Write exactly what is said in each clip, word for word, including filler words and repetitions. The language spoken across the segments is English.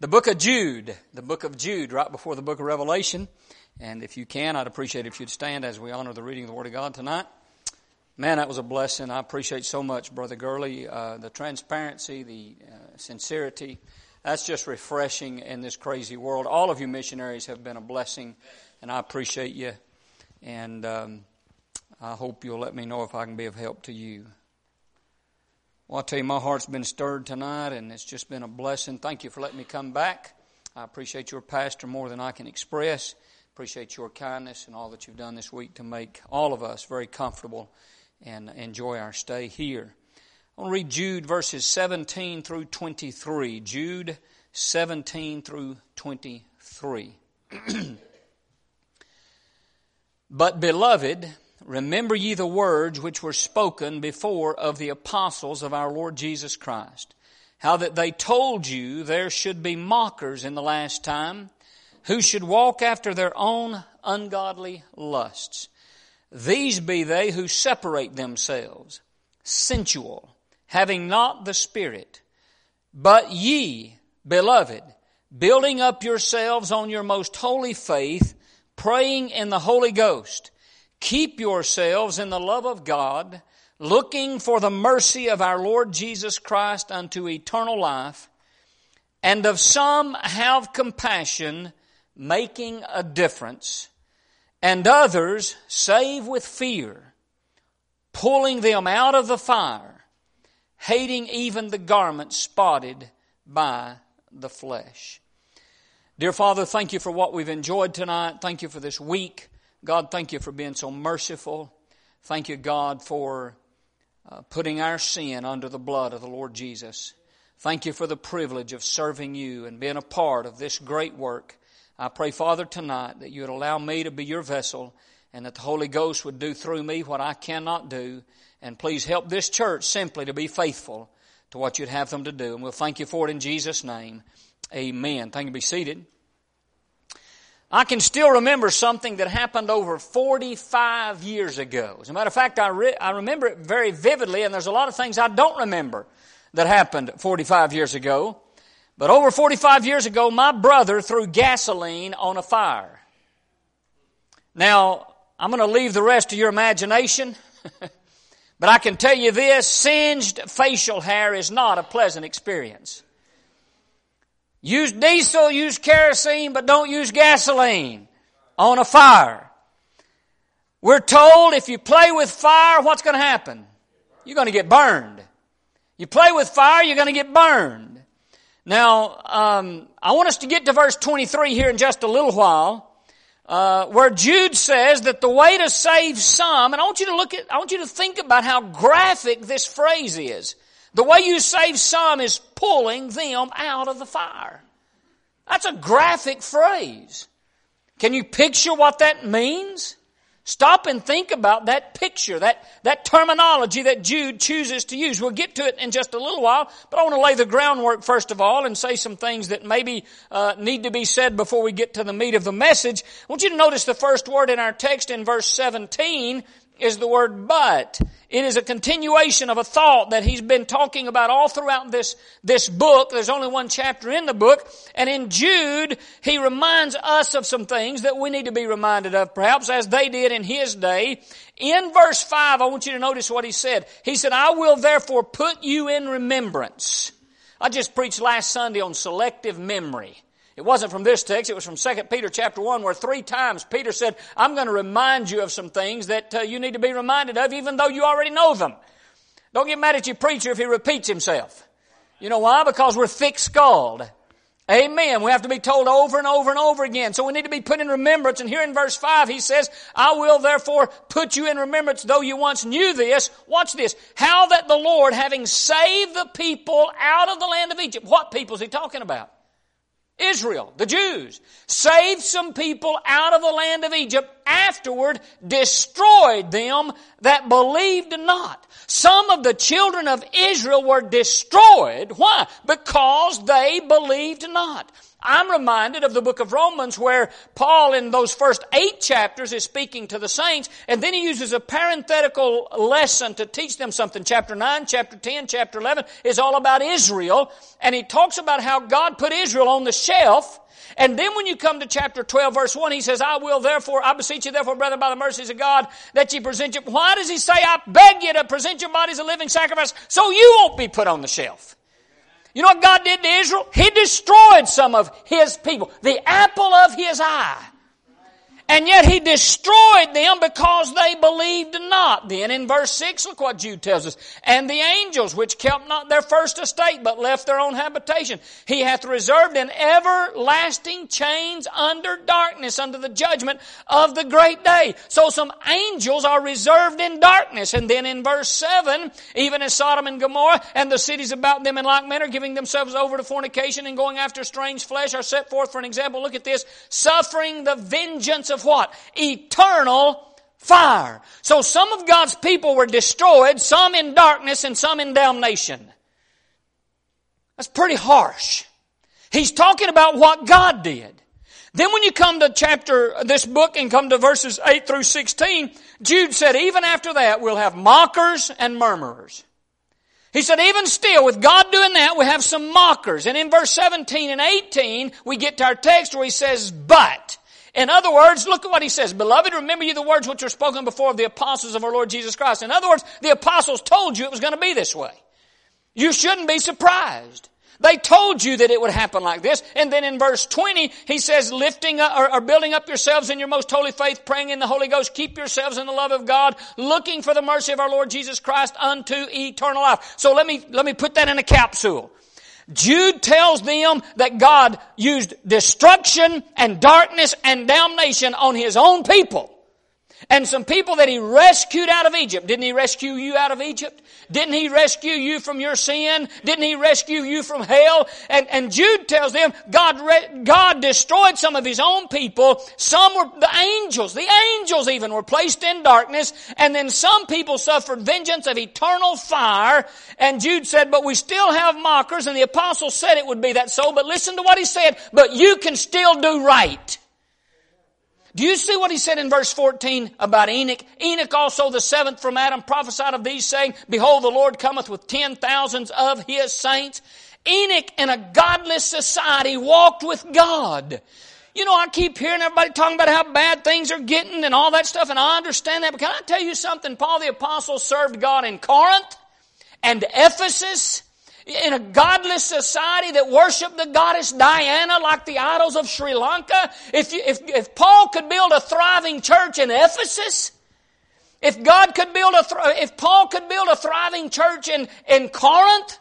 The book of Jude, the book of Jude, right before the book of Revelation. And if you can, I'd appreciate it if you'd stand as we honor the reading of the Word of God tonight. Man, that was a blessing. I appreciate so much, Brother Gurley, uh, the transparency, the uh, sincerity. That's just refreshing in this crazy world. All of you missionaries have been a blessing, and I appreciate you. And um, I hope you'll let me know if I can be of help to you. Well, I'll tell you, my heart's been stirred tonight, and it's just been a blessing. Thank you for letting me come back. I appreciate your pastor more than I can express. Appreciate your kindness and all that you've done this week to make all of us very comfortable and enjoy our stay here. I want to read Jude verses seventeen through twenty-three. Jude seventeen through twenty-three. But, beloved, remember ye the words which were spoken before of the apostles of our Lord Jesus Christ, how that they told you there should be mockers in the last time, who should walk after their own ungodly lusts. These be they who separate themselves, sensual, having not the Spirit. But ye, beloved, building up yourselves on your most holy faith, praying in the Holy Ghost, keep yourselves in the love of God, looking for the mercy of our Lord Jesus Christ unto eternal life, and of some have compassion, making a difference, and others save with fear, pulling them out of the fire, hating even the garment spotted by the flesh. Dear Father, thank you for what we've enjoyed tonight. Thank you for this week. God, thank you for being so merciful. Thank you, God, for uh, putting our sin under the blood of the Lord Jesus. Thank you for the privilege of serving you and being a part of this great work. I pray, Father, tonight that you would allow me to be your vessel and that the Holy Ghost would do through me what I cannot do. And please help this church simply to be faithful to what you'd have them to do. And we'll thank you for it in Jesus' name. Amen. Thank you. Be seated. I can still remember something that happened over forty-five years ago. As a matter of fact, I, re- I remember it very vividly, and there's a lot of things I don't remember that happened forty-five years ago. But over forty-five years ago, my brother threw gasoline on a fire. Now, I'm going to leave the rest to your imagination, but I can tell you this, singed facial hair is not a pleasant experience. Use diesel, use kerosene, but don't use gasoline on a fire. We're told if you play with fire, what's going to happen? You're going to get burned. You play with fire, you're going to get burned. Now, um, I want us to get to verse twenty-three here in just a little while, uh, where Jude says that the way to save some, and I want you to look at, I want you to think about how graphic this phrase is. The way you save some is pulling them out of the fire. That's a graphic phrase. Can you picture what that means? Stop and think about that picture, that, that terminology that Jude chooses to use. We'll get to it in just a little while, but I want to lay the groundwork first of all and say some things that maybe uh, need to be said before we get to the meat of the message. I want you to notice the first word in our text in verse seventeen is the word but. It is a continuation of a thought that he's been talking about all throughout this, this book. There's only one chapter in the book. And in Jude, he reminds us of some things that we need to be reminded of, perhaps as they did in his day. In verse five, I want you to notice what he said. He said, I will therefore put you in remembrance. I just preached last Sunday on selective memory. It wasn't from this text, it was from Second Peter chapter one, where three times Peter said, I'm going to remind you of some things that uh, you need to be reminded of, even though you already know them. Don't get mad at your preacher if he repeats himself. You know why? Because we're thick-skulled. Amen. We have to be told over and over and over again. So we need to be put in remembrance. And here in verse five, he says, I will therefore put you in remembrance, though you once knew this. Watch this. How that the Lord, having saved the people out of the land of Egypt. What people is he talking about? Israel, the Jews, saved some people out of the land of Egypt, afterward destroyed them that believed not. Some of the children of Israel were destroyed. Why? Because they believed not. I'm reminded of the book of Romans where Paul in those first eight chapters is speaking to the saints, and then he uses a parenthetical lesson to teach them something. Chapter nine, chapter ten, chapter eleven is all about Israel, and he talks about how God put Israel on the shelf. And then when you come to chapter twelve, verse one, he says, I will therefore, I beseech you therefore, brethren, by the mercies of God, that ye present your... Why does he say, I beg you to present your bodies a living sacrifice, so you won't be put on the shelf? You know what God did to Israel? He destroyed some of His people. The apple of His eye. And yet He destroyed them because they believed not. Then in verse six, look what Jude tells us. And the angels which kept not their first estate, but left their own habitation, He hath reserved in everlasting chains under darkness, under the judgment of the great day. So some angels are reserved in darkness. And then in verse seven, even as Sodom and Gomorrah and the cities about them in like manner, giving themselves over to fornication and going after strange flesh, are set forth for an example. Look at this. Suffering the vengeance of what? Eternal fire. So some of God's people were destroyed, some in darkness and some in damnation. That's pretty harsh. He's talking about what God did. Then when you come to chapter, this book, and come to verses eight through sixteen, Jude said, even after that we'll have mockers and murmurers. He said, even still, with God doing that, we have some mockers. And in verse seventeen and eighteen, we get to our text where he says, but... In other words, look at what he says. Beloved, remember you the words which were spoken before of the apostles of our Lord Jesus Christ. In other words, the apostles told you it was going to be this way. You shouldn't be surprised. They told you that it would happen like this. And then in verse twenty, he says, lifting up, or, or building up yourselves in your most holy faith, praying in the Holy Ghost, keep yourselves in the love of God, looking for the mercy of our Lord Jesus Christ unto eternal life. So let me, let me put that in a capsule. Jude tells them that God used destruction and darkness and damnation on His own people. And some people that He rescued out of Egypt. Didn't He rescue you out of Egypt? Didn't He rescue you from your sin? Didn't He rescue you from hell? And, and Jude tells them God, re, God destroyed some of His own people. Some were, the angels, the angels even were placed in darkness. And then some people suffered vengeance of eternal fire. And Jude said, but we still have mockers. And the apostle said it would be that so. But listen to what he said. But you can still do right. Do you see what he said in verse fourteen about Enoch? Enoch also, the seventh from Adam, prophesied of these, saying, behold, the Lord cometh with ten thousands of His saints. Enoch in a godless society walked with God. You know, I keep hearing everybody talking about how bad things are getting and all that stuff, and I understand that. But can I tell you something? Paul the Apostle served God in Corinth and Ephesus, in a godless society that worshiped the goddess Diana like the idols of Sri Lanka. If, you, if, if Paul could build a thriving church in Ephesus, if God could build a, if Paul could build a thriving church in, in Corinth,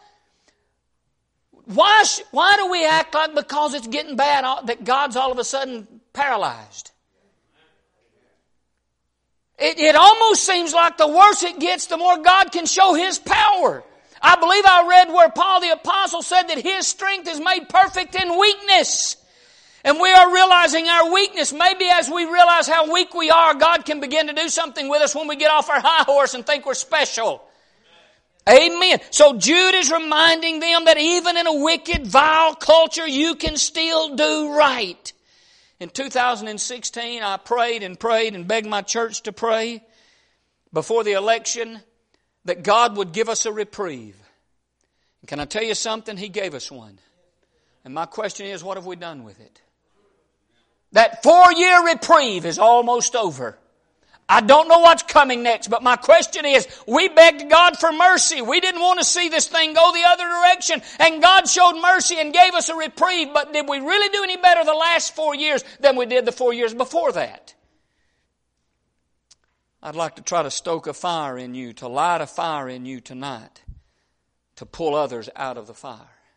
why, why do we act like because it's getting bad that God's all of a sudden paralyzed? It, it almost seems like the worse it gets, the more God can show His power. I believe I read where Paul the Apostle said that his strength is made perfect in weakness. And we are realizing our weakness. Maybe as we realize how weak we are, God can begin to do something with us when we get off our high horse and think we're special. Amen. So Jude is reminding them that even in a wicked, vile culture, you can still do right. In two thousand sixteen, I prayed and prayed and begged my church to pray before the election that God would give us a reprieve. And can I tell you something? He gave us one. And my question is, what have we done with it? That four-year reprieve is almost over. I don't know what's coming next, but my question is, we begged God for mercy. We didn't want to see this thing go the other direction. And God showed mercy and gave us a reprieve. But did we really do any better the last four years than we did the four years before that? I'd like to try to stoke a fire in you, to light a fire in you tonight, to pull others out of the fire.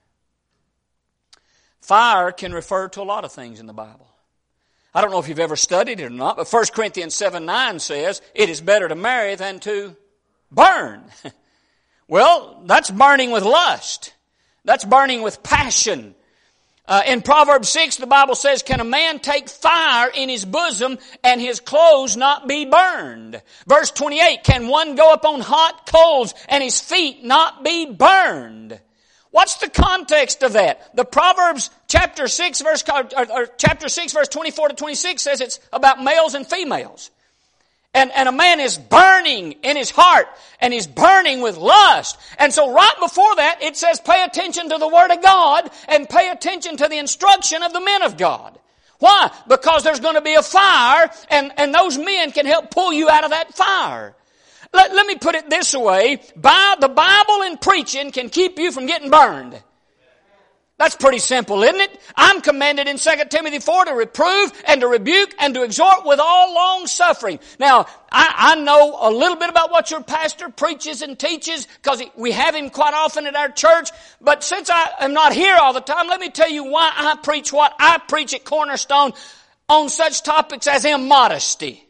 Fire can refer to a lot of things in the Bible. I don't know if you've ever studied it or not, but First Corinthians seven nine says, it is better to marry than to burn. Well, that's burning with lust. That's burning with passion. Uh, in Proverbs six, the Bible says, can a man take fire in his bosom and his clothes not be burned? Verse twenty-eight, can one go up on hot coals and his feet not be burned? What's the context of that? The Proverbs chapter six verse, or, or chapter six verse twenty-four to twenty-six says it's about males and females. And, and a man is burning in his heart, and he's burning with lust. And so right before that, it says pay attention to the Word of God and pay attention to the instruction of the men of God. Why? Because there's going to be a fire, and, and those men can help pull you out of that fire. Let, let me put it this way. By, the Bible and preaching can keep you from getting burned. That's pretty simple, isn't it? I'm commanded in Second Timothy four to reprove and to rebuke and to exhort with all long suffering. Now, I, I know a little bit about what your pastor preaches and teaches because we have him quite often at our church. But since I am not here all the time, let me tell you why I preach what I preach at Cornerstone on such topics as immodesty.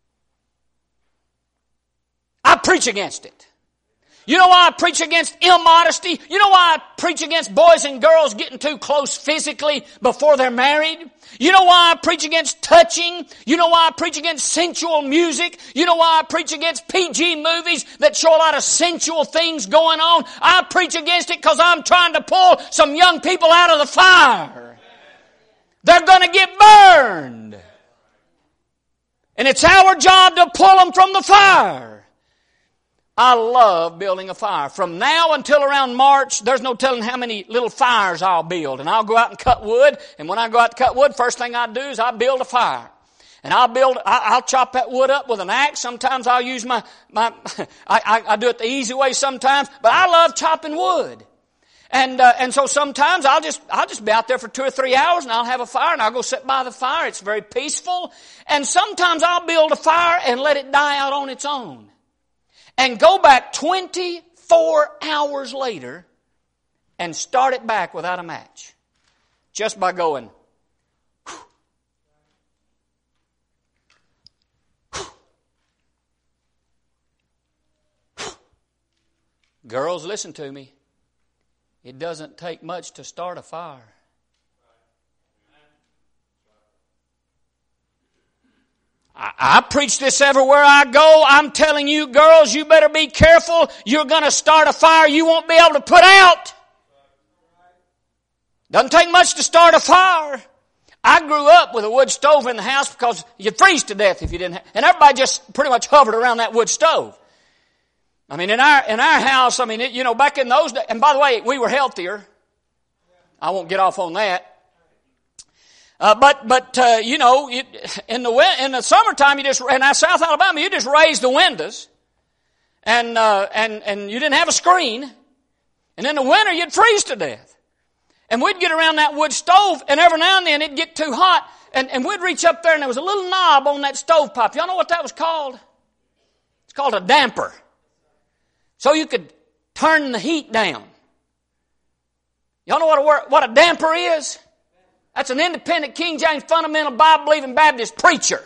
I preach against it. You know why I preach against immodesty? You know why I preach against boys and girls getting too close physically before they're married? You know why I preach against touching? You know why I preach against sensual music? You know why I preach against P G movies that show a lot of sensual things going on? I preach against it because I'm trying to pull some young people out of the fire. They're going to get burned. And it's our job to pull them from the fire. I love building a fire. From now until around March, there's no telling how many little fires I'll build. And I'll go out and cut wood. And when I go out to cut wood, first thing I do is I build a fire. And I'll build, I'll chop that wood up with an axe. Sometimes I'll use my, my, I, I, I do it the easy way sometimes. But I love chopping wood. And, uh, and so sometimes I'll just, I'll just be out there for two or three hours and I'll have a fire and I'll go sit by the fire. It's very peaceful. And sometimes I'll build a fire and let it die out on its own. And go back twenty-four hours later and start it back without a match. Just by going, whew, whew, whew. Girls, listen to me. It doesn't take much to start a fire. I preach this everywhere I go. I'm telling you, girls, you better be careful. You're going to start a fire you won't be able to put out. Doesn't take much to start a fire. I grew up with a wood stove in the house because you'd freeze to death if you didn't have, and everybody just pretty much hovered around that wood stove. I mean, in our, in our house, I mean, it, you know, back in those days, and by the way, we were healthier. I won't get off on that. Uh, but, but, uh, you know, you, in the, in the summertime, you just, in South Alabama, you just raised the windows. And, uh, and, and you didn't have a screen. And in the winter, you'd freeze to death. And we'd get around that wood stove, and every now and then it'd get too hot, and, and we'd reach up there, and there was a little knob on that stovepipe. Y'all know what that was called? It's called a damper. So you could turn the heat down. Y'all know what a, what a damper is? That's an independent King James fundamental Bible-believing Baptist preacher.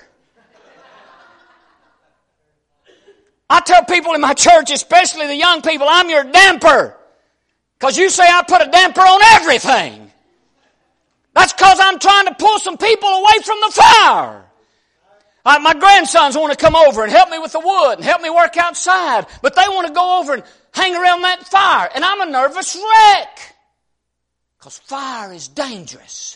I tell people in my church, especially the young people, I'm your damper. Because you say I put a damper on everything. That's because I'm trying to pull some people away from the fire. Uh, my grandsons want to come over and help me with the wood and help me work outside. But they want to go over and hang around that fire. And I'm a nervous wreck. Because fire is dangerous.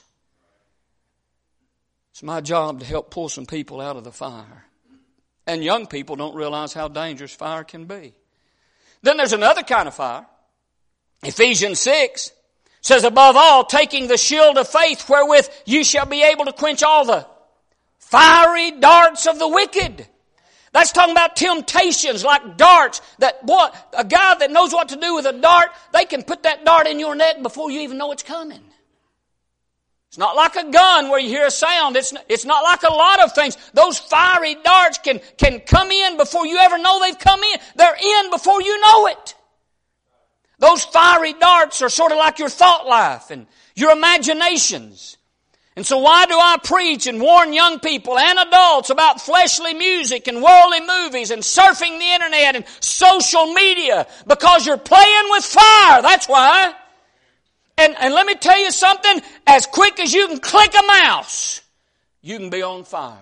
It's my job to help pull some people out of the fire. And young people don't realize how dangerous fire can be. Then there's another kind of fire. Ephesians six says, above all, taking the shield of faith wherewith you shall be able to quench all the fiery darts of the wicked. That's talking about temptations like darts. That boy, a guy that knows what to do with a dart, they can put that dart in your neck before you even know it's coming. It's not like a gun where you hear a sound. It's, it's not like a lot of things. Those fiery darts can, can come in before you ever know they've come in. They're in before you know it. Those fiery darts are sort of like your thought life and your imaginations. And so why do I preach and warn young people and adults about fleshly music and worldly movies and surfing the internet and social media? Because you're playing with fire. That's why. And, and let me tell you something, as quick as you can click a mouse, you can be on fire.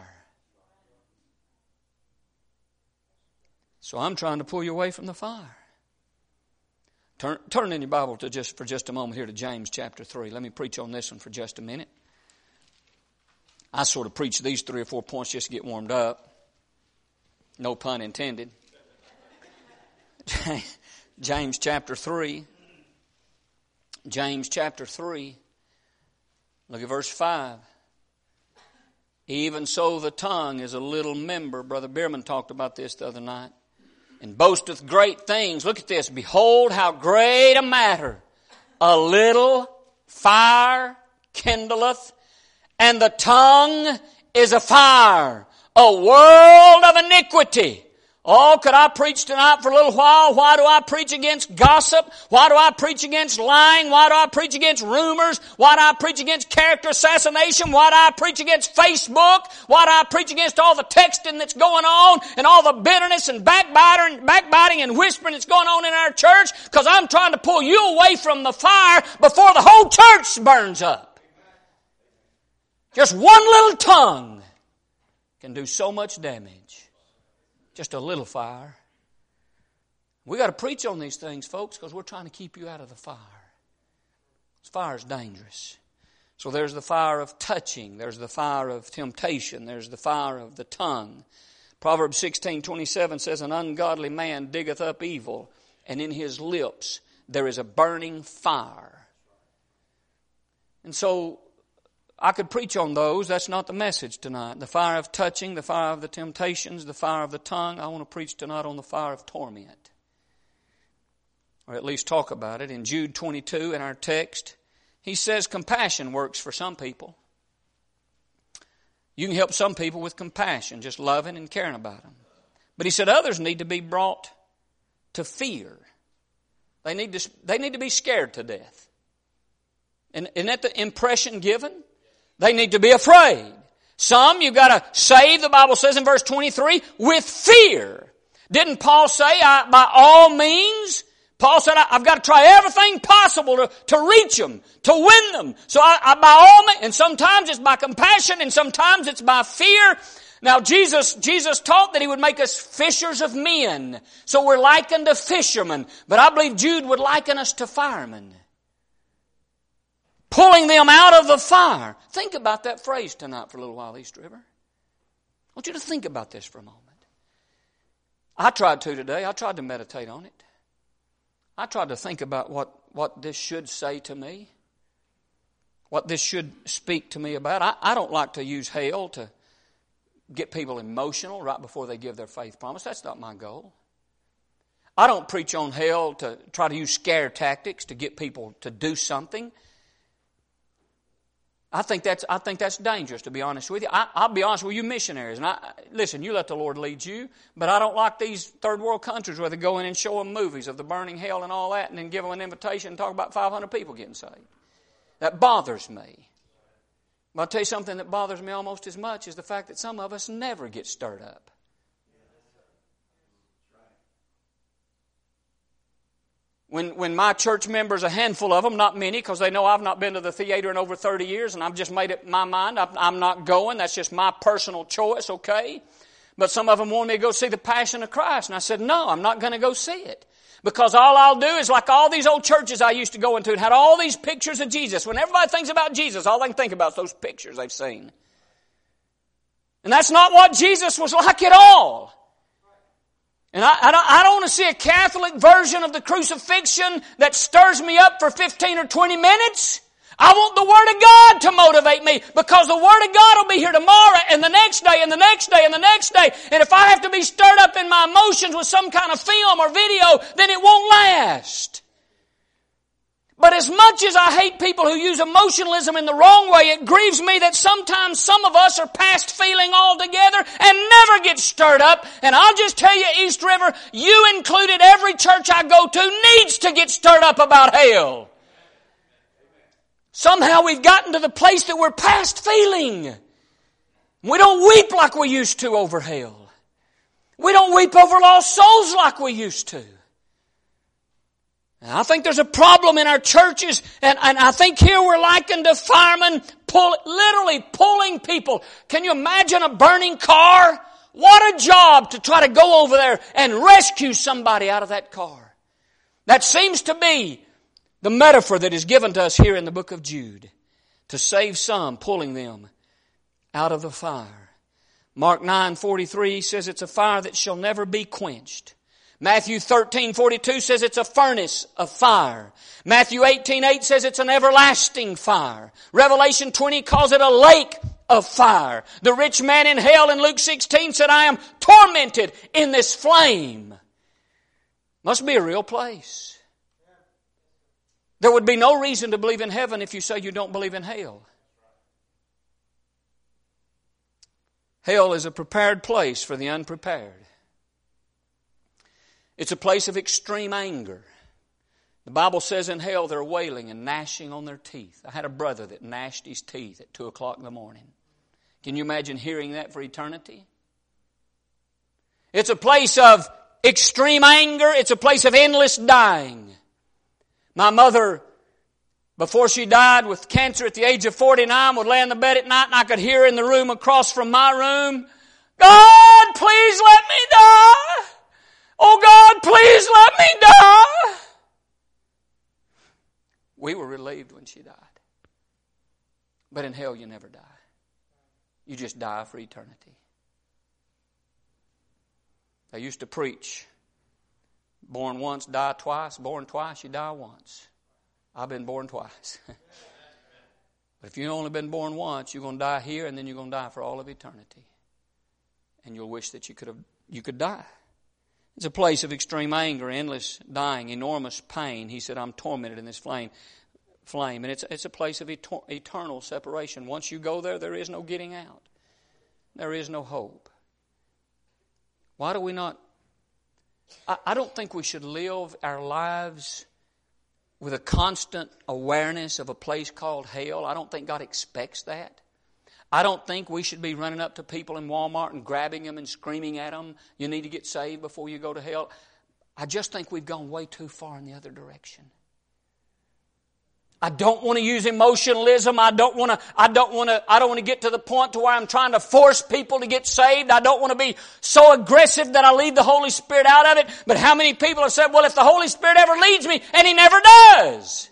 So I'm trying to pull you away from the fire. Turn, turn in your Bible to just for just a moment here to James chapter three. Let me preach on this one for just a minute. I sort of preach these three or four points just to get warmed up. No pun intended. James chapter three. James chapter three. Look at verse five. Even so the tongue is a little member. Brother Bierman talked about this the other night. And boasteth great things. Look at this. Behold how great a matter a little fire kindleth, and the tongue is a fire, a world of iniquity. Oh, could I preach tonight for a little while? Why do I preach against gossip? Why do I preach against lying? Why do I preach against rumors? Why do I preach against character assassination? Why do I preach against Facebook? Why do I preach against all the texting that's going on and all the bitterness and backbiting, backbiting and whispering that's going on in our church? Because I'm trying to pull you away from the fire before the whole church burns up. Just one little tongue can do so much damage. Just a little fire. We got to preach on these things, folks, because we're trying to keep you out of the fire. This fire is dangerous. So there's the fire of touching. There's the fire of temptation. There's the fire of the tongue. Proverbs sixteen twenty-seven says, an ungodly man diggeth up evil, and in his lips there is a burning fire. And so I could preach on those. That's not the message tonight. The fire of touching, the fire of the temptations, the fire of the tongue. I want to preach tonight on the fire of torment. Or at least talk about it. In Jude twenty-two in our text, he says compassion works for some people. You can help some people with compassion, just loving and caring about them. But he said others need to be brought to fear. They need to, they need to be scared to death. And isn't that the impression given? They need to be afraid. Some you've got to save, the Bible says in verse twenty-three, with fear. Didn't Paul say, I, by all means? Paul said, I, I've got to try everything possible to, to reach them, to win them. So I, I, by all means, and sometimes it's by compassion and sometimes it's by fear. Now Jesus, Jesus taught that He would make us fishers of men. So we're likened to fishermen. But I believe Jude would liken us to firemen. Pulling them out of the fire. Think about that phrase tonight for a little while, East River. I want you to think about this for a moment. I tried to today. I tried to meditate on it. I tried to think about what, what this should say to me. What this should speak to me about. I, I don't like to use hell to get people emotional right before they give their faith promise. That's not my goal. I don't preach on hell to try to use scare tactics to get people to do something. I think that's I think that's dangerous, to be honest with you. I, I'll be honest with you missionaries. And I, listen, you let the Lord lead you. But I don't like these third world countries where they go in and show them movies of the burning hell and all that and then give them an invitation and talk about five hundred people getting saved. That bothers me. But I'll tell you something that bothers me almost as much is the fact that some of us never get stirred up. When when my church members, a handful of them, not many, because they know I've not been to the theater in over thirty years, and I've just made up my mind, I'm not going. That's just my personal choice, okay? But some of them wanted me to go see The Passion of Christ, and I said, no, I'm not going to go see it. Because all I'll do is like all these old churches I used to go into and had all these pictures of Jesus. When everybody thinks about Jesus, all they can think about is those pictures they've seen. And that's not what Jesus was like at all. And I, I, don't, I don't want to see a Catholic version of the crucifixion that stirs me up for fifteen or twenty minutes. I want the Word of God to motivate me, because the Word of God will be here tomorrow and the next day and the next day and the next day. And if I have to be stirred up in my emotions with some kind of film or video, then it won't last. But as much as I hate people who use emotionalism in the wrong way, it grieves me that sometimes some of us are past feeling altogether and never get stirred up. And I'll just tell you, East River, you included, every church I go to needs to get stirred up about hell. Somehow we've gotten to the place that we're past feeling. We don't weep like we used to over hell. We don't weep over lost souls like we used to. And I think there's a problem in our churches, and, and I think here we're likened to firemen pull, literally pulling people. Can you imagine a burning car? What a job to try to go over there and rescue somebody out of that car. That seems to be the metaphor that is given to us here in the book of Jude. To save some, pulling them out of the fire. Mark nine forty-three says it's a fire that shall never be quenched. Matthew thirteen forty-two says it's a furnace of fire. Matthew eighteen eight says it's an everlasting fire. Revelation twenty calls it a lake of fire. The rich man in hell in Luke sixteen said, I am tormented in this flame. Must be a real place. There would be no reason to believe in heaven if you say you don't believe in hell. Hell is a prepared place for the unprepared. It's a place of extreme anger. The Bible says in hell they're wailing and gnashing on their teeth. I had a brother that gnashed his teeth at two o'clock in the morning. Can you imagine hearing that for eternity? It's a place of extreme anger. It's a place of endless dying. My mother, before she died with cancer at the age of forty-nine, would lay in the bed at night and I could hear her in the room across from my room, God, please let me die. Oh God, please let me die. We were relieved when she died. But in hell you never die. You just die for eternity. They used to preach, born once, die twice. Born twice, you die once. I've been born twice. But if you've only been born once, you're going to die here and then you're going to die for all of eternity. And you'll wish that you could have, you could die. It's a place of extreme anger, endless dying, enormous pain. He said, I'm tormented in this flame. Flame. And it's, it's a place of eter- eternal separation. Once you go there, there is no getting out. There is no hope. Why do we not... I, I don't think we should live our lives with a constant awareness of a place called hell. I don't think God expects that. I don't think we should be running up to people in Walmart and grabbing them and screaming at them, you need to get saved before you go to hell. I just think we've gone way too far in the other direction. I don't want to use emotionalism. I don't want to, I don't want to, I don't want to get to the point to where I'm trying to force people to get saved. I don't want to be so aggressive that I lead the Holy Spirit out of it. But how many people have said, well, if the Holy Spirit ever leads me, and He never does.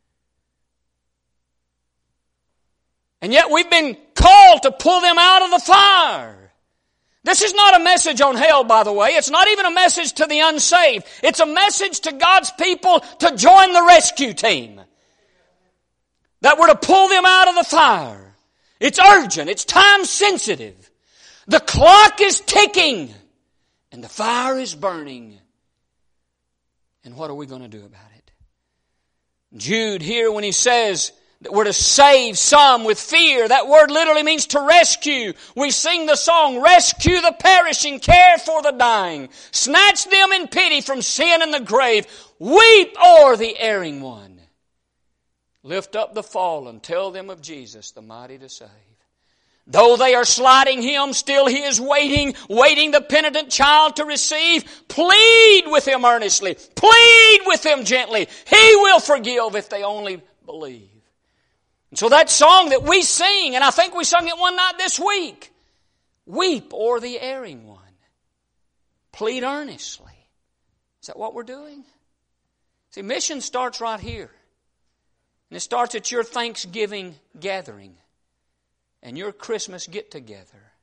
And yet we've been called to pull them out of the fire. This is not a message on hell, by the way. It's not even a message to the unsaved. It's a message to God's people to join the rescue team. That we're to pull them out of the fire. It's urgent. It's time sensitive. The clock is ticking. And the fire is burning. And what are we going to do about it? Jude here, when he says that we're to save some with fear, that word literally means to rescue. We sing the song, rescue the perishing, care for the dying. Snatch them in pity from sin and the grave. Weep o'er the erring one. Lift up the fallen, tell them of Jesus, the mighty to save. Though they are slighting Him, still He is waiting, waiting the penitent child to receive. Plead with Him earnestly. Plead with Him gently. He will forgive if they only believe. And so that song that we sing, and I think we sung it one night this week, weep o'er the erring one. Plead earnestly. Is that what we're doing? See, mission starts right here. And it starts at your Thanksgiving gathering and your Christmas get-together.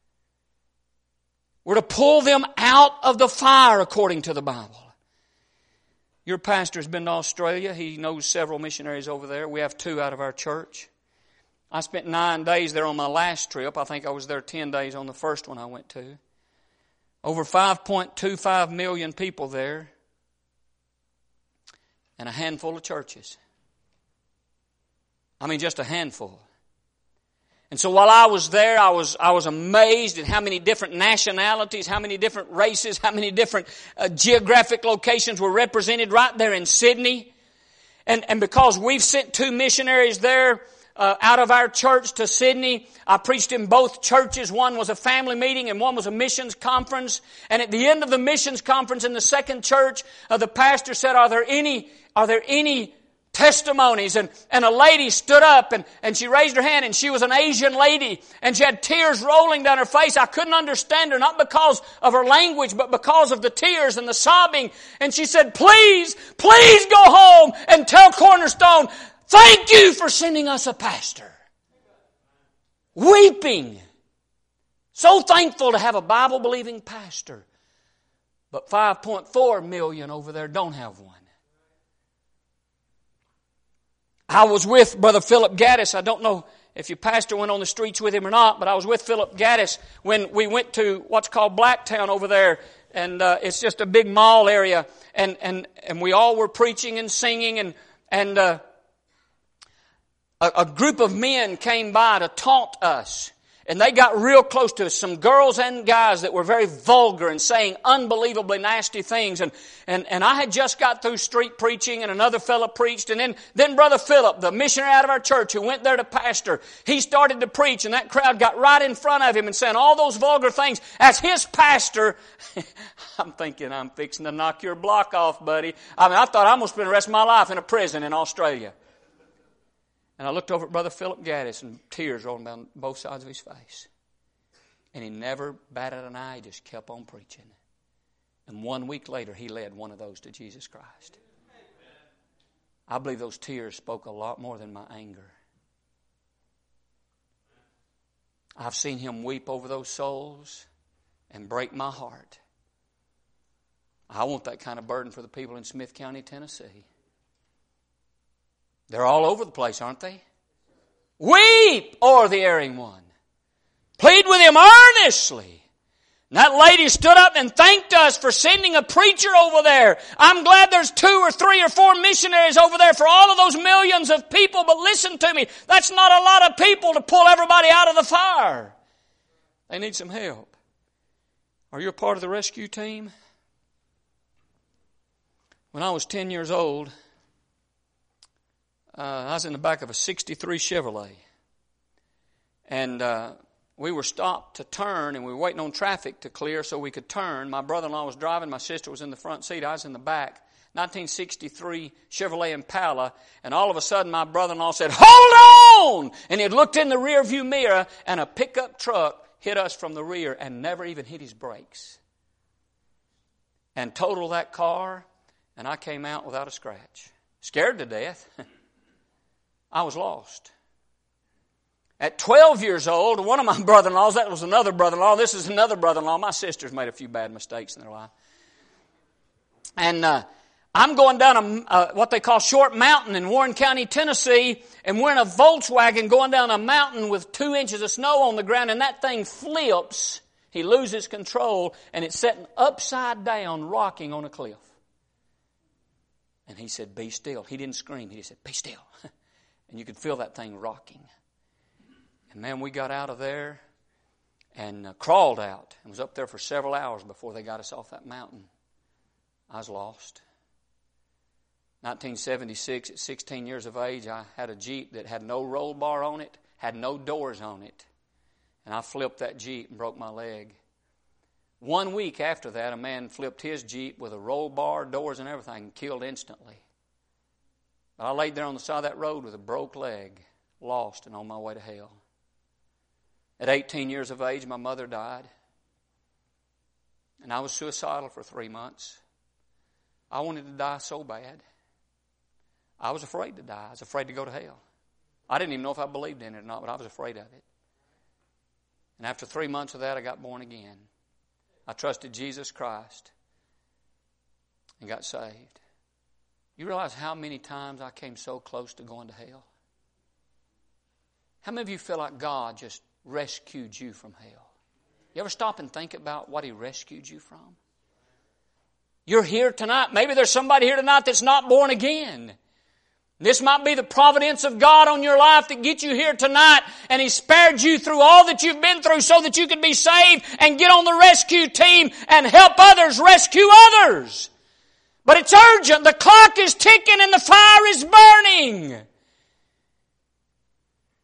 We're to pull them out of the fire according to the Bible. Your pastor's been to Australia. He knows several missionaries over there. We have two out of our church. I spent nine days there on my last trip. I think I was there ten days on the first one I went to. Over five point two five million people there. And a handful of churches. I mean, just a handful. And so while I was there, I was I was amazed at how many different nationalities, how many different races, how many different uh, geographic locations were represented right there in Sydney. And and because we've sent two missionaries there uh, out of our church to Sydney. I preached in both churches. One was a family meeting and one was a missions conference. And at the end of the missions conference in the second church, uh, the pastor said, are there any, are there any testimonies? And, and a lady stood up and, and she raised her hand, and she was an Asian lady, and she had tears rolling down her face. I couldn't understand her, not because of her language, but because of the tears and the sobbing. And she said, please, please go home and tell Cornerstone, thank you for sending us a pastor. Weeping. So thankful to have a Bible-believing pastor. But five point four million over there don't have one. I was with Brother Philip Gaddis. I don't know if your pastor went on the streets with him or not, but I was with Philip Gaddis when we went to what's called Blacktown over there. And uh, it's just a big mall area. And, and, and we all were preaching and singing. And, and uh, a, a group of men came by to taunt us. And they got real close to us, some girls and guys that were very vulgar and saying unbelievably nasty things. And, and, and I had just got through street preaching, and another fellow preached. And then, then Brother Philip, the missionary out of our church who went there to pastor, he started to preach, and that crowd got right in front of him and saying all those vulgar things. As his pastor, I'm thinking, I'm fixing to knock your block off, buddy. I mean, I thought I'm going to spend the rest of my life in a prison in Australia. And I looked over at Brother Philip Gaddis, and tears rolling down both sides of his face. And he never batted an eye, he just kept on preaching. And one week later, he led one of those to Jesus Christ. I believe those tears spoke a lot more than my anger. I've seen him weep over those souls and break my heart. I want that kind of burden for the people in Smith County, Tennessee. They're all over the place, aren't they? Weep o'er the erring one. Plead with him earnestly. And that lady stood up and thanked us for sending a preacher over there. I'm glad there's two or three or four missionaries over there for all of those millions of people. But listen to me, that's not a lot of people to pull everybody out of the fire. They need some help. Are you a part of the rescue team? When I was ten years old, Uh, I was in the back of a sixty-three Chevrolet. And uh, we were stopped to turn, and we were waiting on traffic to clear so we could turn. My brother-in-law was driving. My sister was in the front seat. I was in the back. nineteen sixty-three Chevrolet Impala. And all of a sudden, my brother-in-law said, hold on! And he had looked in the rearview mirror, and a pickup truck hit us from the rear and never even hit his brakes. And totaled that car, and I came out without a scratch. Scared to death. I was lost. At twelve years old, one of my brother-in-laws, that was another brother-in-law, this is another brother-in-law. My sister's made a few bad mistakes in their life. And uh, I'm going down a, uh, what they call Short Mountain in Warren County, Tennessee, and we're in a Volkswagen going down a mountain with two inches of snow on the ground, and that thing flips. He loses control, and it's sitting upside down, rocking on a cliff. And he said, be still. He didn't scream. He just said, be still. And you could feel that thing rocking. And man, we got out of there and uh, crawled out and was up there for several hours before they got us off that mountain. I was lost. nineteen seventy-six, at sixteen years of age, I had a Jeep that had no roll bar on it, had no doors on it. And I flipped that Jeep and broke my leg. One week after that, a man flipped his Jeep with a roll bar, doors and everything, and killed instantly. But I laid there on the side of that road with a broke leg, lost and on my way to hell. At eighteen years of age, my mother died. And I was suicidal for three months. I wanted to die so bad. I was afraid to die. I was afraid to go to hell. I didn't even know if I believed in it or not, but I was afraid of it. And after three months of that, I got born again. I trusted Jesus Christ and got saved. You realize how many times I came so close to going to hell? How many of you feel like God just rescued you from hell? You ever stop and think about what He rescued you from? You're here tonight. Maybe there's somebody here tonight that's not born again. This might be the providence of God on your life that gets you here tonight, and He spared you through all that you've been through so that you could be saved and get on the rescue team and help others rescue others. But it's urgent. The clock is ticking and the fire is burning.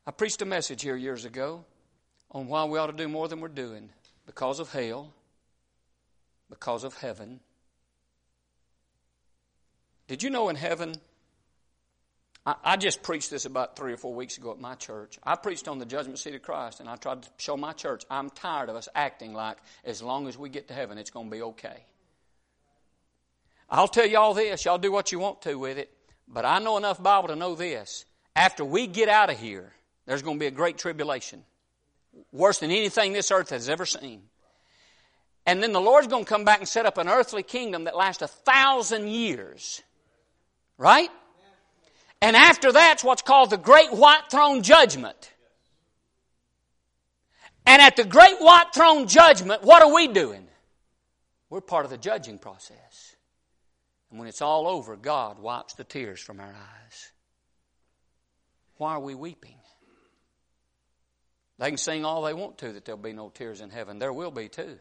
I preached a message here years ago on why we ought to do more than we're doing. Because of hell. Because of heaven. Did you know in heaven, I, I just preached this about three or four weeks ago at my church. I preached on the judgment seat of Christ, and I tried to show my church, I'm tired of us acting like as long as we get to heaven, it's going to be okay. I'll tell you all this. Y'all do what you want to with it. But I know enough Bible to know this. After we get out of here, there's going to be a great tribulation. Worse than anything this earth has ever seen. And then the Lord's going to come back and set up an earthly kingdom that lasts a thousand years. Right? And after that's what's called the Great White Throne Judgment. And at the Great White Throne Judgment, what are we doing? We're part of the judging process. And when it's all over, God wipes the tears from our eyes. Why are we weeping? They can sing all they want to that there'll be no tears in heaven. There will be too.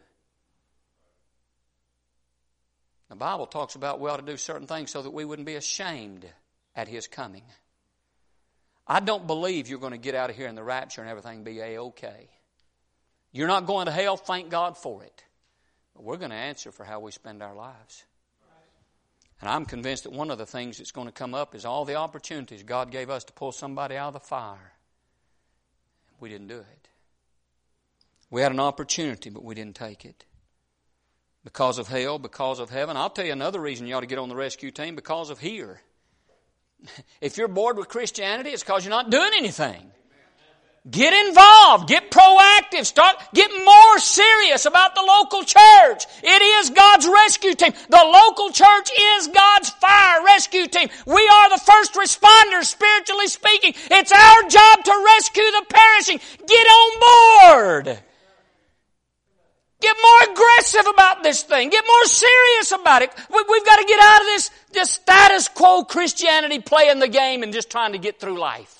The Bible talks about we ought to do certain things so that we wouldn't be ashamed at His coming. I don't believe you're going to get out of here in the rapture and everything be A-okay. You're not going to hell, thank God for it. But we're going to answer for how we spend our lives. And I'm convinced that one of the things that's going to come up is all the opportunities God gave us to pull somebody out of the fire. We didn't do it. We had an opportunity, but we didn't take it. Because of hell, because of heaven. I'll tell you another reason you ought to get on the rescue team, because of here. If you're bored with Christianity, it's because you're not doing anything. Get involved. Get proactive. Start, get more serious about the local church. It is God's rescue team. The local church is God's fire rescue team. We are the first responders, spiritually speaking. It's our job to rescue the perishing. Get on board. Get more aggressive about this thing. Get more serious about it. We've got to get out of this, this status quo Christianity, playing the game and just trying to get through life.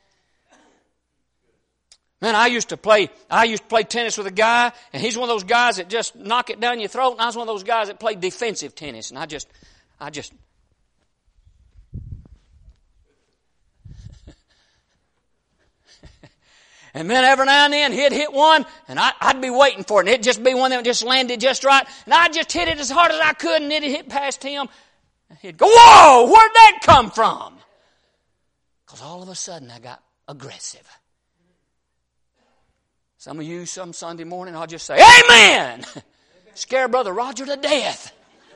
Man, I used to play, I used to play tennis with a guy, and he's one of those guys that just knock it down your throat, and I was one of those guys that played defensive tennis, and I just, I just, and then every now and then he'd hit one, and I, I'd be waiting for it, and it'd just be one that just landed just right, and I'd just hit it as hard as I could, and it'd hit past him, and he'd go, whoa, where'd that come from? Because all of a sudden I got aggressive. Some of you, some Sunday morning, I'll just say, amen! Scare Brother Roger to death.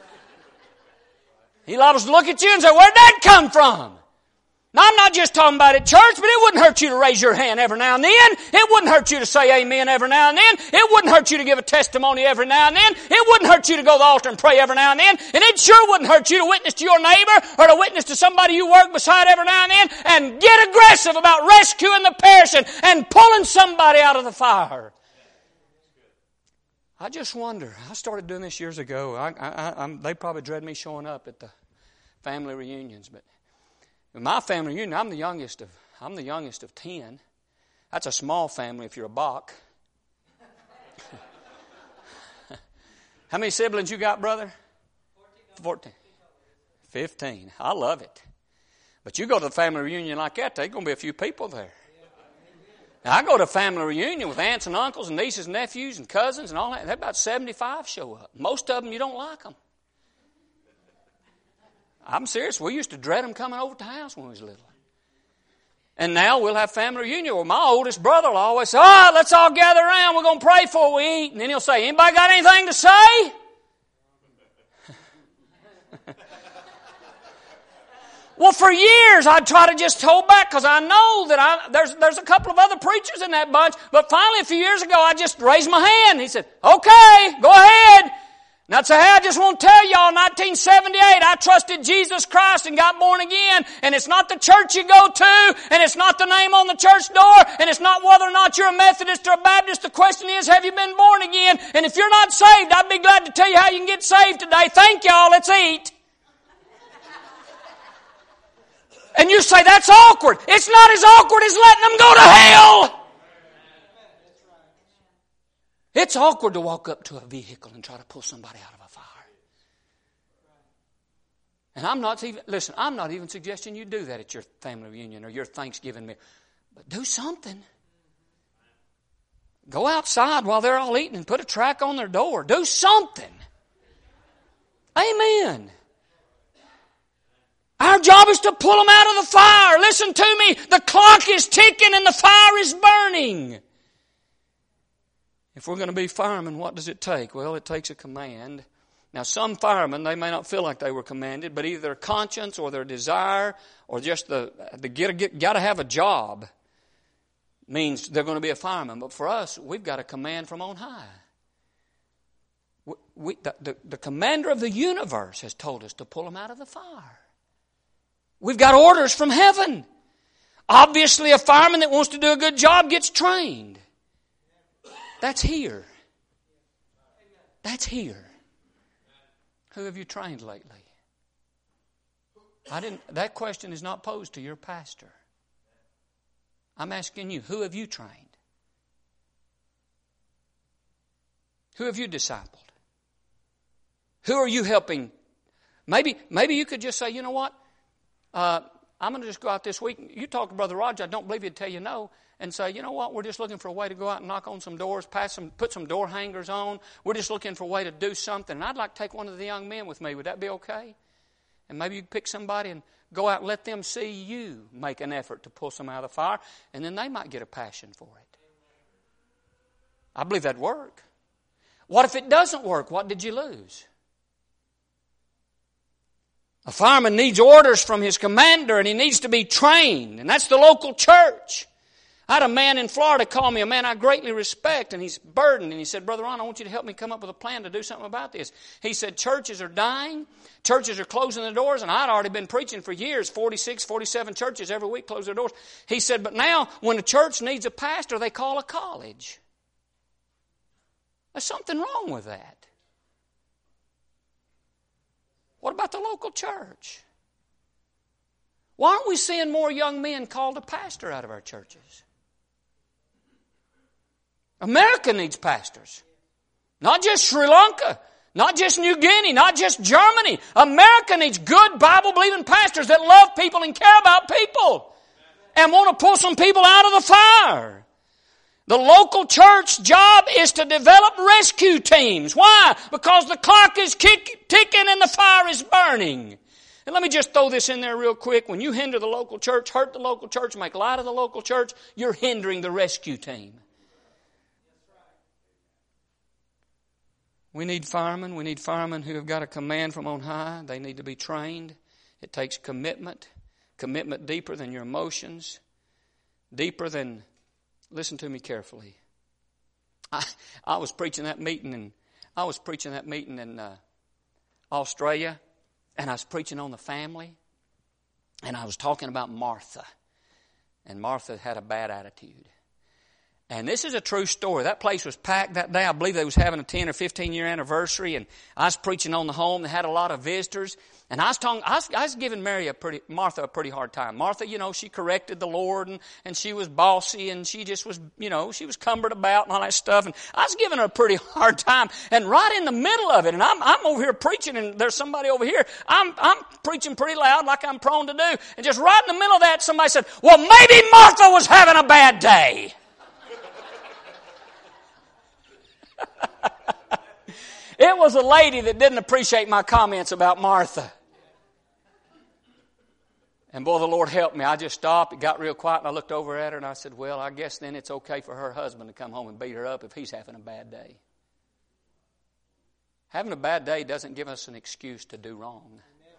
He loves to look at you and say, where'd that come from? Now, I'm not just talking about at church, but it wouldn't hurt you to raise your hand every now and then. It wouldn't hurt you to say amen every now and then. It wouldn't hurt you to give a testimony every now and then. It wouldn't hurt you to go to the altar and pray every now and then. And it sure wouldn't hurt you to witness to your neighbor or to witness to somebody you work beside every now and then. And get aggressive about rescuing the perishing and pulling somebody out of the fire. I just wonder. I started doing this years ago. I, I, I'm, they probably dread me showing up at the family reunions, but in my family reunion, I'm the youngest of I'm the youngest of ten. That's a small family if you're a Bach. How many siblings you got, brother? Fourteen. Fifteen. I love it. But you go to the family reunion like that, there's going to be a few people there. Now, I go to a family reunion with aunts and uncles and nieces and nephews and cousins and all that. There about seventy-five show up. Most of them, you don't like them. I'm serious. We used to dread them coming over to the house when we was little. And now we'll have family reunion where my oldest brother will always say, all right, let's all gather around. We're going to pray before we eat. And then he'll say, anybody got anything to say? Well, for years I try to just hold back because I know that I, there's, there's a couple of other preachers in that bunch. But finally, a few years ago, I just raised my hand. He said, okay, go ahead. And I'd say, hey, I just want to tell y'all, nineteen seventy-eight, I trusted Jesus Christ and got born again. And it's not the church you go to, and it's not the name on the church door, and it's not whether or not you're a Methodist or a Baptist. The question is, have you been born again? And if you're not saved, I'd be glad to tell you how you can get saved today. Thank y'all, let's eat. And you say, that's awkward. It's not as awkward as letting them go to hell. It's awkward to walk up to a vehicle and try to pull somebody out of a fire. And I'm not even, listen, I'm not even suggesting you do that at your family reunion or your Thanksgiving meal. But do something. Go outside while they're all eating and put a track on their door. Do something. Amen. Our job is to pull them out of the fire. Listen to me. The clock is ticking and the fire is burning. If we're going to be firemen, what does it take? Well, it takes a command. Now, some firemen, they may not feel like they were commanded, but either their conscience or their desire or just the, the get, get, got to have a job means they're going to be a fireman. But for us, we've got a command from on high. We, we, the, the, the commander of the universe has told us to pull them out of the fire. We've got orders from heaven. Obviously, a fireman that wants to do a good job gets trained. That's here. That's here. Who have you trained lately? I didn't. That question is not posed to your pastor. I'm asking you, who have you trained? Who have you discipled? Who are you helping? Maybe, maybe you could just say, you know what? Uh, I'm going to just go out this week. You talk to Brother Roger, I don't believe he'd tell you no, and say, you know what? We're just looking for a way to go out and knock on some doors, pass some, put some door hangers on. We're just looking for a way to do something. And I'd like to take one of the young men with me. Would that be okay? And maybe you could pick somebody and go out and let them see you make an effort to pull some out of the fire, and then they might get a passion for it. I believe that'd work. What if it doesn't work? What did you lose? A fireman needs orders from his commander, and he needs to be trained, and that's the local church. I had a man in Florida call me, a man I greatly respect, and he's burdened, and he said, Brother Ron, I want you to help me come up with a plan to do something about this. He said, churches are dying, churches are closing their doors, and I'd already been preaching for years, forty-six, forty-seven churches every week close their doors. He said, but now when a church needs a pastor, they call a college. There's something wrong with that. What about the local church? Why aren't we seeing more young men called a pastor out of our churches? America needs pastors. Not just Sri Lanka, not just New Guinea, not just Germany. America needs good Bible-believing pastors that love people and care about people and want to pull some people out of the fire. The local church job is to develop rescue teams. Why? Because the clock is kick, ticking and the fire is burning. And let me just throw this in there real quick. When you hinder the local church, hurt the local church, make light of the local church, you're hindering the rescue team. We need firemen. We need firemen who have got a command from on high. They need to be trained. It takes commitment. Commitment deeper than your emotions. Deeper than... Listen to me carefully. I, I was preaching that meeting in I was preaching that meeting in uh, Australia, and I was preaching on the family, and I was talking about Martha, and Martha had a bad attitude. And this is a true story. That place was packed that day. I believe they was having a ten or fifteen year anniversary, and I was preaching on the home. They had a lot of visitors, and I was talking. I was, I was giving Mary a pretty Martha a pretty hard time. Martha, you know, she corrected the Lord, and and she was bossy, and she just was, you know, she was cumbered about and all that stuff. And I was giving her a pretty hard time. And right in the middle of it, and I'm I'm over here preaching, and there's somebody over here. I'm I'm preaching pretty loud, like I'm prone to do. And just right in the middle of that, somebody said, "Well, maybe Martha was having a bad day." It was a lady that didn't appreciate my comments about Martha. And boy, the Lord helped me. I just stopped. It got real quiet, and I looked over at her, and I said, well, I guess then it's okay for her husband to come home and beat her up if he's having a bad day. Having a bad day doesn't give us an excuse to do wrong.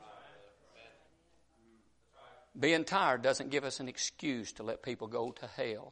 Being tired doesn't give us an excuse to let people go to hell.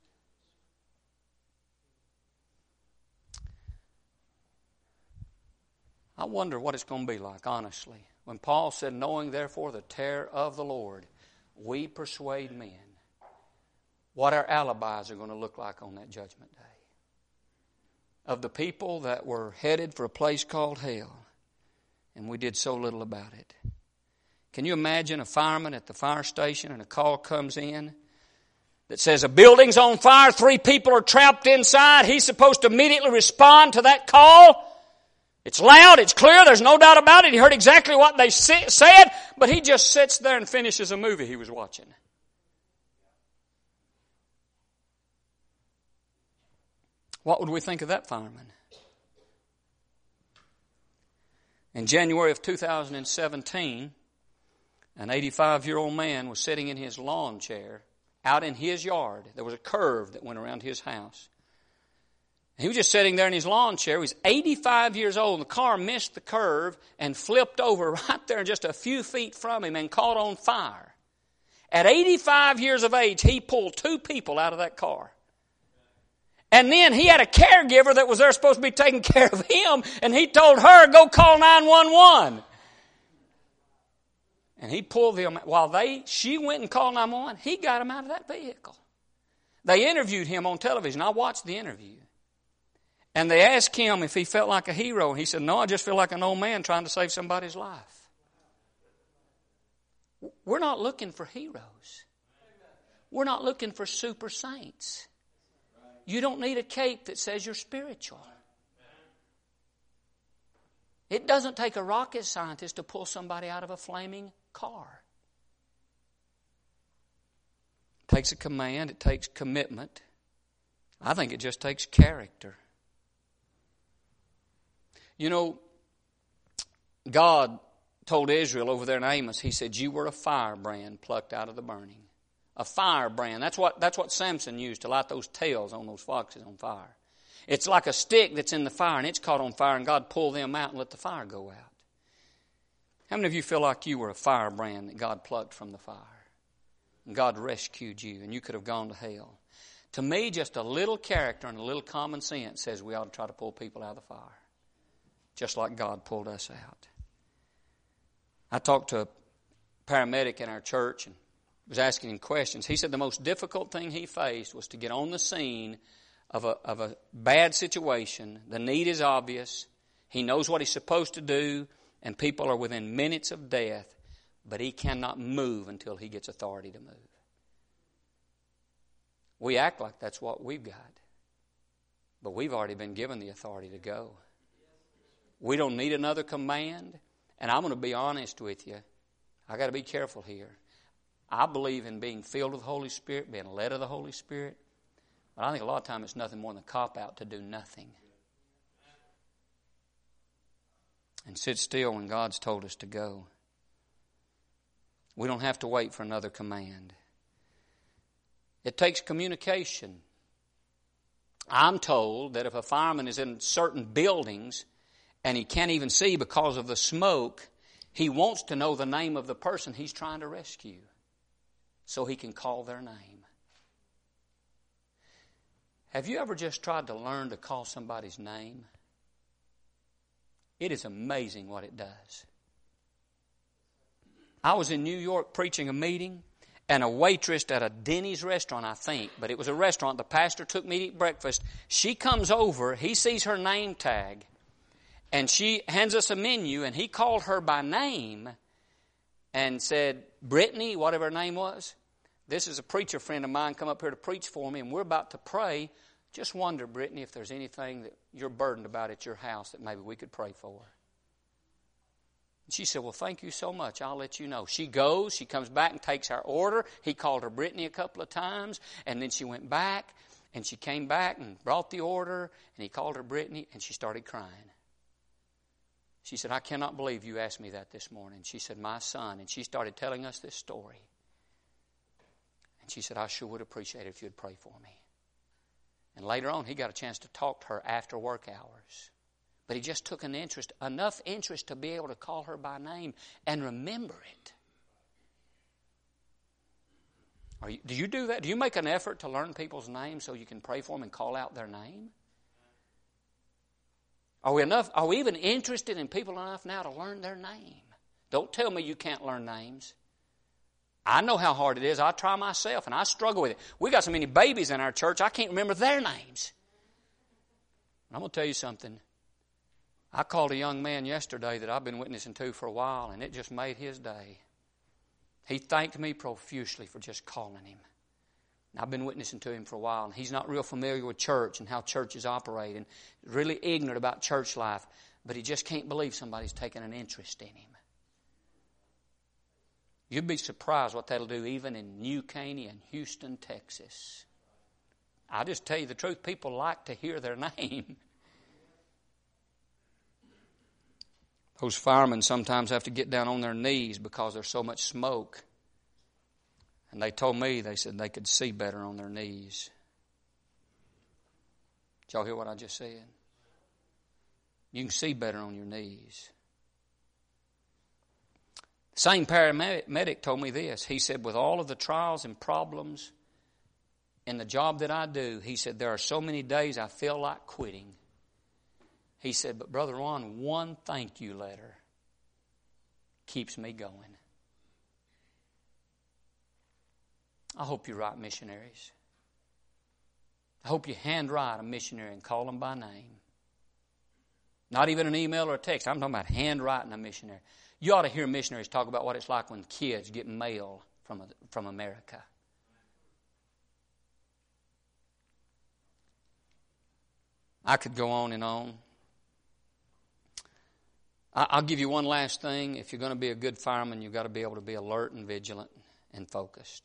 I wonder what it's going to be like, honestly. When Paul said, knowing therefore the terror of the Lord, we persuade men. What our alibis are going to look like on that judgment day. Of the people that were headed for a place called hell, and we did so little about it. Can you imagine a fireman at the fire station and a call comes in that says a building's on fire, three people are trapped inside. He's supposed to immediately respond to that call. It's loud, it's clear, there's no doubt about it. He heard exactly what they said, but he just sits there and finishes a movie he was watching. What would we think of that fireman? In January of two thousand seventeen, an eighty-five-year-old man was sitting in his lawn chair out in his yard. There was a curve that went around his house. He was just sitting there in his lawn chair. He was eighty-five years old. The car missed the curve and flipped over right there just a few feet from him and caught on fire. At eighty-five years of age, he pulled two people out of that car. And then he had a caregiver that was there supposed to be taking care of him, and he told her, go call nine one one. And he pulled them, while they, she went and called nine one one, he got them out of that vehicle. They interviewed him on television. I watched the interview. And they asked him if he felt like a hero. And he said, no, I just feel like an old man trying to save somebody's life. We're not looking for heroes. We're not looking for super saints. You don't need a cape that says you're spiritual. It doesn't take a rocket scientist to pull somebody out of a flaming car. It takes a command. It takes commitment. I think it just takes character. You know, God told Israel over there in Amos, He said, you were a firebrand plucked out of the burning. A firebrand. That's what, that's what Samson used to light those tails on those foxes on fire. It's like a stick that's in the fire and it's caught on fire and God pulled them out and let the fire go out. How many of you feel like you were a firebrand that God plucked from the fire? And God rescued you and you could have gone to hell. To me, just a little character and a little common sense says we ought to try to pull people out of the fire. Just like God pulled us out. I talked to a paramedic in our church and was asking him questions. He said the most difficult thing he faced was to get on the scene of a, of a bad situation. The need is obvious. He knows what he's supposed to do, and people are within minutes of death, but he cannot move until he gets authority to move. We act like that's what we've got, but we've already been given the authority to go. We don't need another command, and I'm going to be honest with you. I got to be careful here. I believe in being filled with the Holy Spirit, being led of the Holy Spirit. But I think a lot of times it's nothing more than a cop-out to do nothing. And sit still when God's told us to go. We don't have to wait for another command. It takes communication. I'm told that if a fireman is in certain buildings and he can't even see because of the smoke, he wants to know the name of the person he's trying to rescue, so he can call their name. Have you ever just tried to learn to call somebody's name? It is amazing what it does. I was in New York preaching a meeting, and a waitress at a Denny's restaurant, I think, but it was a restaurant. The pastor took me to eat breakfast. She comes over, he sees her name tag, and she hands us a menu, and he called her by name and said, Brittany, whatever her name was, this is a preacher friend of mine come up here to preach for me, and we're about to pray. Just wonder, Brittany, if there's anything that you're burdened about at your house that maybe we could pray for. And she said, well, thank you so much. I'll let you know. She goes. She comes back and takes our order. He called her Brittany a couple of times, and then she went back, and she came back and brought the order, and he called her Brittany, and she started crying. She said, I cannot believe you asked me that this morning. She said, my son. And she started telling us this story. And she said, I sure would appreciate it if you'd pray for me. And later on, he got a chance to talk to her after work hours. But he just took an interest, enough interest to be able to call her by name and remember it. Are you, do you do that? Do you make an effort to learn people's names so you can pray for them and call out their name? Are we enough? Are we even interested in people enough now to learn their name? Don't tell me you can't learn names. I know how hard it is. I try myself, and I struggle with it. We got so many babies in our church, I can't remember their names. I'm going to tell you something. I called a young man yesterday that I've been witnessing to for a while, and it just made his day. He thanked me profusely for just calling him. I've been witnessing to him for a while, and he's not real familiar with church and how churches operate, and really ignorant about church life, but he just can't believe somebody's taken an interest in him. You'd be surprised what that'll do even in New Caney and Houston, Texas. I'll just tell you the truth, people like to hear their name. Those firemen sometimes have to get down on their knees because there's so much smoke. And they told me, they said they could see better on their knees. Did y'all hear what I just said? You can see better on your knees. The same paramedic told me this. He said, with all of the trials and problems in the job that I do, he said, there are so many days I feel like quitting. He said, but Brother Ron, one thank you letter keeps me going. I hope you write missionaries. I hope you handwrite a missionary and call them by name. Not even an email or a text. I'm talking about handwriting a missionary. You ought to hear missionaries talk about what it's like when kids get mail from, from America. I could go on and on. I'll give you one last thing. If you're going to be a good fireman, you've got to be able to be alert and vigilant and focused.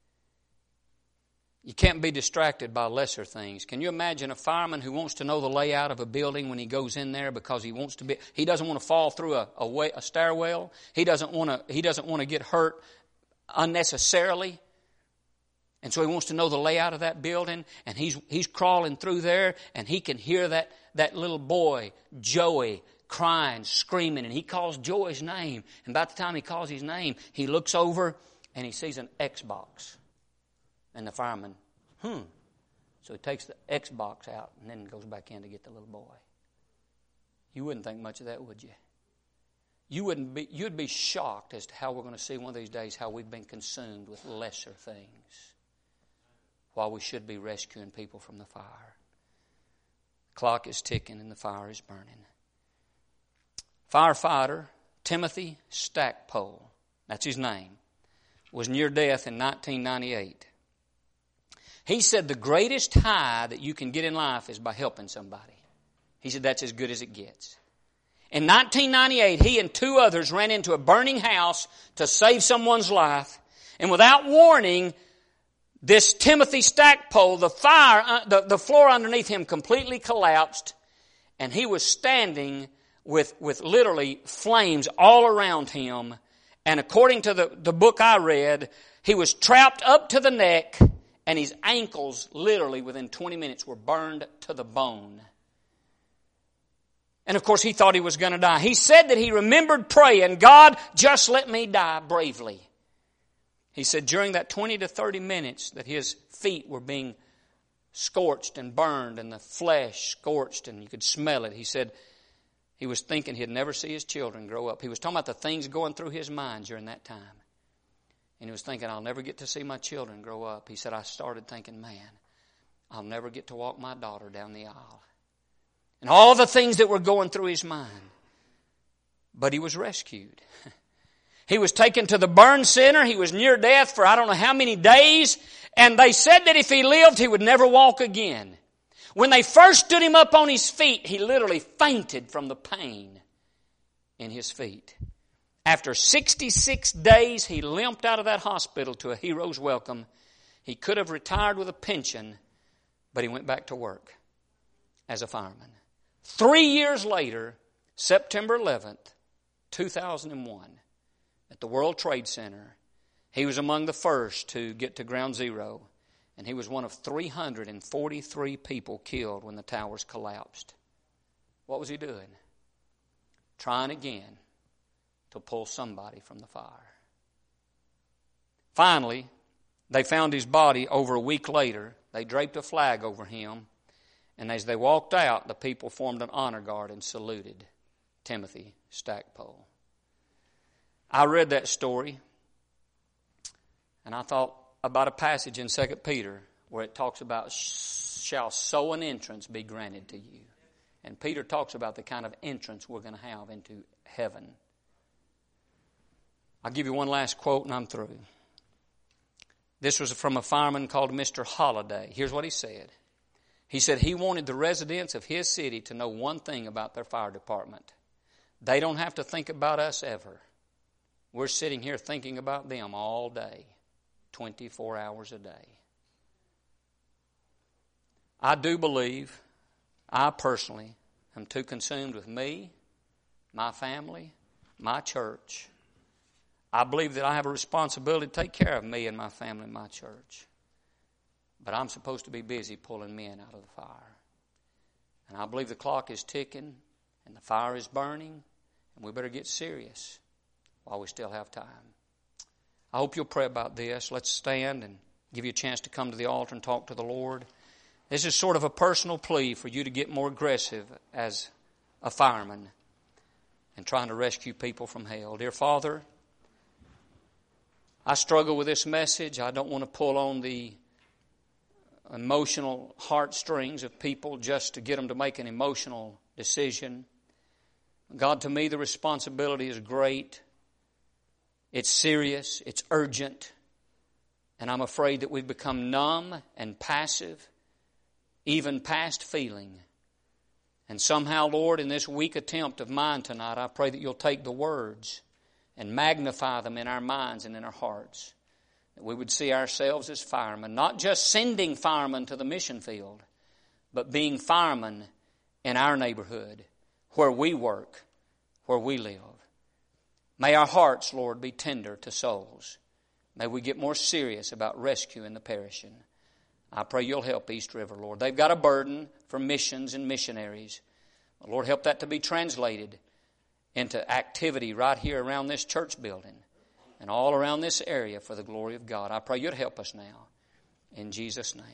You can't be distracted by lesser things. Can you imagine a fireman who wants to know the layout of a building when he goes in there because he wants to be, he doesn't want to fall through a, a, way, a stairwell. He doesn't want to, he doesn't want to get hurt unnecessarily. And so he wants to know the layout of that building, and he's he's crawling through there, and he can hear that, that little boy, Joey, crying, screaming, and he calls Joey's name. And by the time he calls his name, he looks over and he sees an Xbox. And the fireman, hmm. So he takes the Xbox out and then goes back in to get the little boy. You wouldn't think much of that, would you? You wouldn't be, you'd be shocked as to how we're going to see one of these days how we've been consumed with lesser things while we should be rescuing people from the fire. The clock is ticking and the fire is burning. Firefighter Timothy Stackpole, that's his name, was near death in nineteen ninety-eight. He said the greatest high that you can get in life is by helping somebody. He said that's as good as it gets. In nineteen ninety-eight, he and two others ran into a burning house to save someone's life. And without warning, this Timothy Stackpole, the fire, uh, the, the floor underneath him completely collapsed. And he was standing with, with literally flames all around him. And according to the, the book I read, he was trapped up to the neck. And his ankles, literally, within twenty minutes, were burned to the bone. And, of course, he thought he was going to die. He said that he remembered praying, God, just let me die bravely. He said during that twenty to thirty minutes that his feet were being scorched and burned and the flesh scorched and you could smell it, he said he was thinking he'd never see his children grow up. He was talking about the things going through his mind during that time. And he was thinking, I'll never get to see my children grow up. He said, I started thinking, man, I'll never get to walk my daughter down the aisle. And all the things that were going through his mind. But he was rescued. He was taken to the burn center. He was near death for I don't know how many days. And they said that if he lived, he would never walk again. When they first stood him up on his feet, he literally fainted from the pain in his feet. After sixty-six days, he limped out of that hospital to a hero's welcome. He could have retired with a pension, but he went back to work as a fireman. Three years later, September eleventh, two thousand one, at the World Trade Center, he was among the first to get to ground zero, and he was one of three hundred forty-three people killed when the towers collapsed. What was he doing? Trying again to pull somebody from the fire. Finally, they found his body over a week later. They draped a flag over him. And as they walked out, the people formed an honor guard and saluted Timothy Stackpole. I read that story, and I thought about a passage in Second Peter where it talks about, shall so an entrance be granted to you. And Peter talks about the kind of entrance we're going to have into heaven. I'll give you one last quote and I'm through. This was from a fireman called Mister Holliday. Here's what he said. He said he wanted the residents of his city to know one thing about their fire department. They don't have to think about us ever. We're sitting here thinking about them all day, twenty-four hours a day. I do believe, I personally am too consumed with me, my family, my church. I believe that I have a responsibility to take care of me and my family and my church. But I'm supposed to be busy pulling men out of the fire. And I believe the clock is ticking and the fire is burning, and we better get serious while we still have time. I hope you'll pray about this. Let's stand and give you a chance to come to the altar and talk to the Lord. This is sort of a personal plea for you to get more aggressive as a fireman and trying to rescue people from hell. Dear Father, I struggle with this message. I don't want to pull on the emotional heartstrings of people just to get them to make an emotional decision. God, to me the responsibility is great. It's serious. It's urgent. And I'm afraid that we've become numb and passive, even past feeling. And somehow, Lord, in this weak attempt of mine tonight, I pray that you'll take the words and magnify them in our minds and in our hearts. That we would see ourselves as firemen, not just sending firemen to the mission field, but being firemen in our neighborhood, where we work, where we live. May our hearts, Lord, be tender to souls. May we get more serious about rescuing the perishing. I pray you'll help East River, Lord. They've got a burden for missions and missionaries. Lord, help that to be translated into activity right here around this church building and all around this area for the glory of God. I pray you'd help us now. In Jesus' name.